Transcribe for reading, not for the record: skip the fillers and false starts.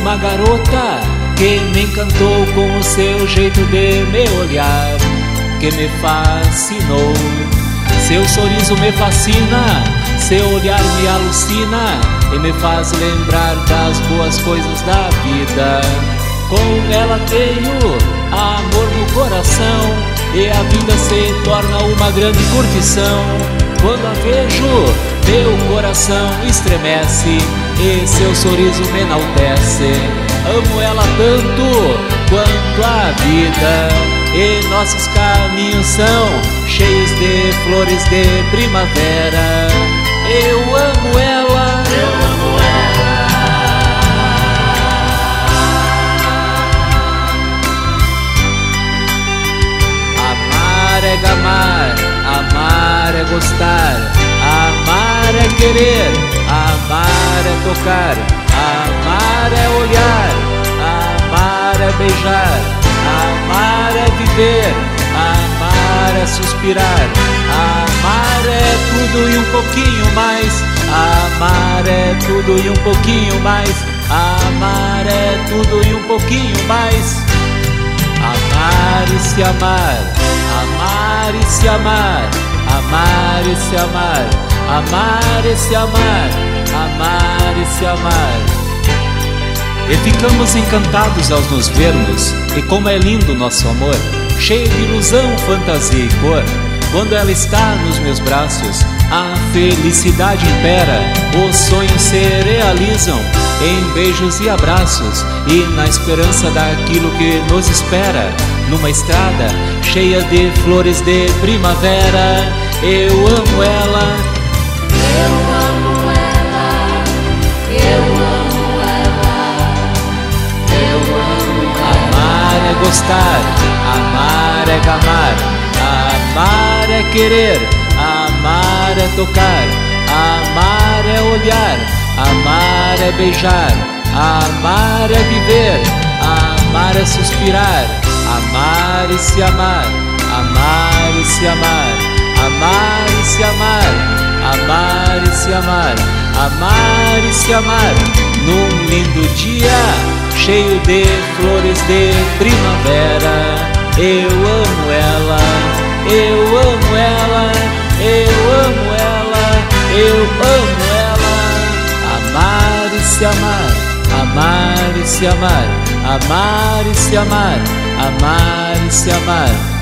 uma garota que me encantou com o seu jeito de me olhar, que me fascinou. Seu sorriso me fascina, seu olhar me alucina e me faz lembrar das boas coisas da vida. Com ela tenho amor no coração e a vida se torna uma grande curtição. Quando a vejo, meu coração estremece e seu sorriso me enaltece. Amo ela tanto quanto a vida, e nossos caminhos são cheios de flores de primavera. Eu amo ela, eu amo ela. Amar é gamar, amar é gostar, amar é querer, amar é tocar, amar é olhar, amar é beijar, amar é viver, amar é suspirar, amar é tudo e um pouquinho mais, amar é tudo e um pouquinho mais, amar é tudo e um pouquinho mais. Amar e se amar, amar e se amar, amar e se amar, amar e se amar, amar e se amar. E ficamos encantados ao nos vermos, e como é lindo nosso amor, cheio de ilusão, fantasia e cor. Quando ela está nos meus braços, a felicidade impera, os sonhos se realizam em beijos e abraços, e na esperança daquilo que nos espera, numa estrada cheia de flores de primavera. Eu amo ela, eu amo ela, eu amo ela, eu amo ela. Amar é gostar, amar é gamar, amar é querer, amar é tocar, amar é olhar, amar é beijar, amar é viver, amar é suspirar, amar e se amar, amar e se amar, amar e se amar, amar e se amar, amar e se amar. Num lindo dia cheio de flores de primavera. Eu amo ela, eu amo ela, eu amo ela, eu amo ela. Amar e se amar, amar e se amar, amar e se amar, amar e se amar.